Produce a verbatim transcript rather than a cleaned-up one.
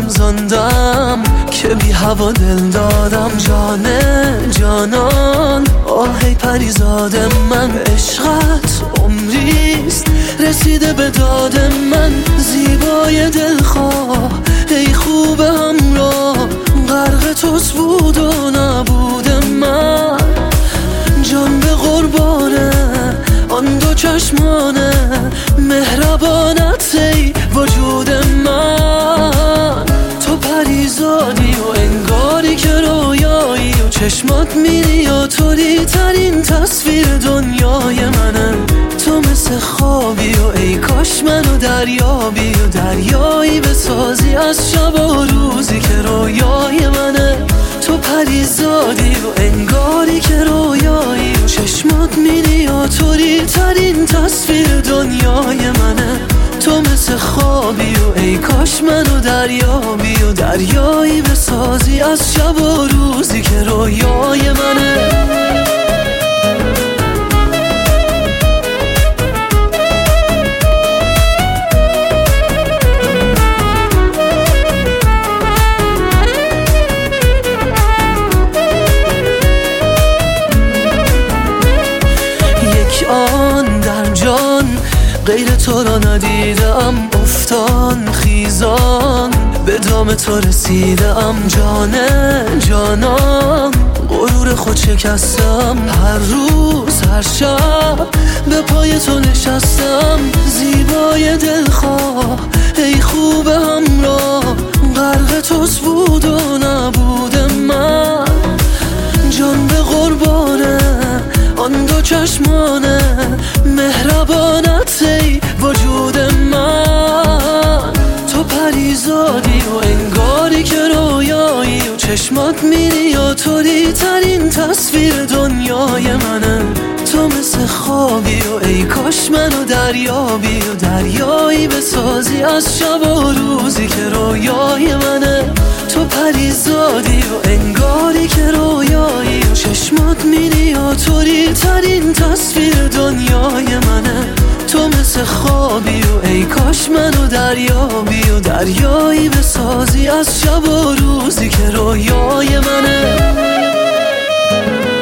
زندم که بی هوا دل دادم. جانه جانان آهی پریزاد من، عشقت عمریست رسیده به داد من. زیبای دلخواه ای خوب همراه، غرق توست بود و نبود من. جان به قربانه آن دو چشمانه، مهربانت ای وجود من. تو پریزادی و انگاری که رویایی، و چشمات میری و توری ترین تصویر دنیای منه. تو مثل خوابی و ای کاش منو دریابی، و دریایی بسازی از شب و روزی که رویای منه. تو پریزادی و انگاری که رویایی، و چشمات میری و توری ترین تصویر دنیای منه. تو مثل خوابی و ای کاش منو دریابی، و دریایی بسازی از شب و روزی که رویای منه. آن در جان غیر تو را ندیدم، افتان خیزان به دام تو رسیدم. جانه جانان غرور خود شکستم، هر روز هر شب به پای تو نشستم. زیبای دلخواه ای خوب همراه، غرق توست بود و نبود من. جان به قربانه آن دو چشمانه، مهربانت ای وجود من. تو پریزادی و انگاری که رویایی، و چشمات میری و توری ترین تصویر دنیای منه. تو مثل خوابی و ای کاش منو دریابی، و دریایی بسازی از شب و روزی که رویای منه. تو پریزادی و انگاری که رویایی، و چشمات میری و توری ترین تصویر دنیای منه. تو مثل خوابی و ای کاش منو دریابی، و دریایی بسازی از شب و روزی که رویای منه.